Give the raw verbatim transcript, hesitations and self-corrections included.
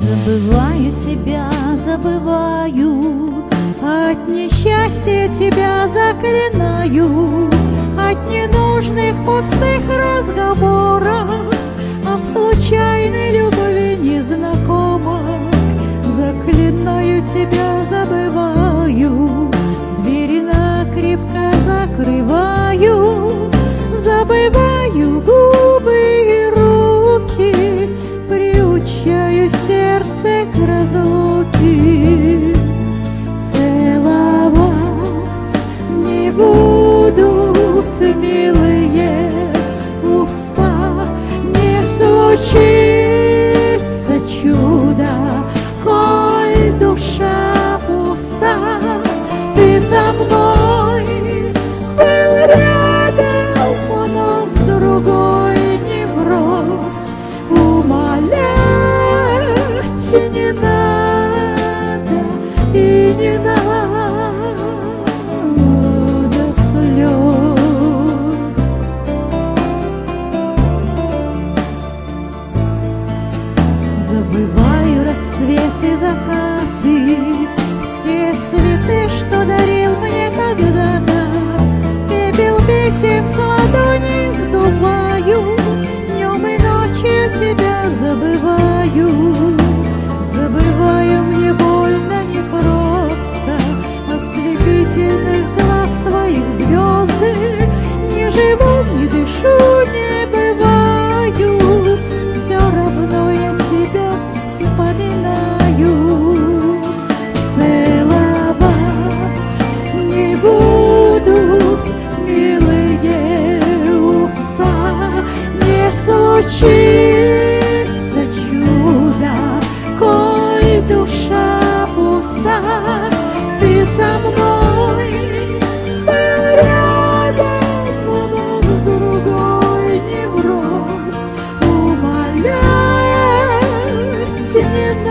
Забываю тебя, забываю, от несчастья тебя заклинаю, от ненужных пустых разговоров, от случайной любви незнакомых. Заклинаю тебя, забываю, двери накрепко закрываю, забываю губы и руки, приучаю сердце к разлуке. Целовать не будут милые уста, не случится чудо, коль душа пуста. Ты со мной был рядом, но с другой не брось. Умолять не надо и не надо слез. Забываю рассветы, закаты, все цветы, что дарил мне когда-то. Пепел писем с ладоней сдуваю, днем и ночью тебя забываю. Забываю, мне больно непросто, ослепительных глаз твоих звезды. Не живу, не дышу, не бываю, все равно я тебя вспоминаю. Целовать не будут милые уста, не случится чудо, коль душа пуста. Ты со мной был рядом, но с другой не брось. Умолять не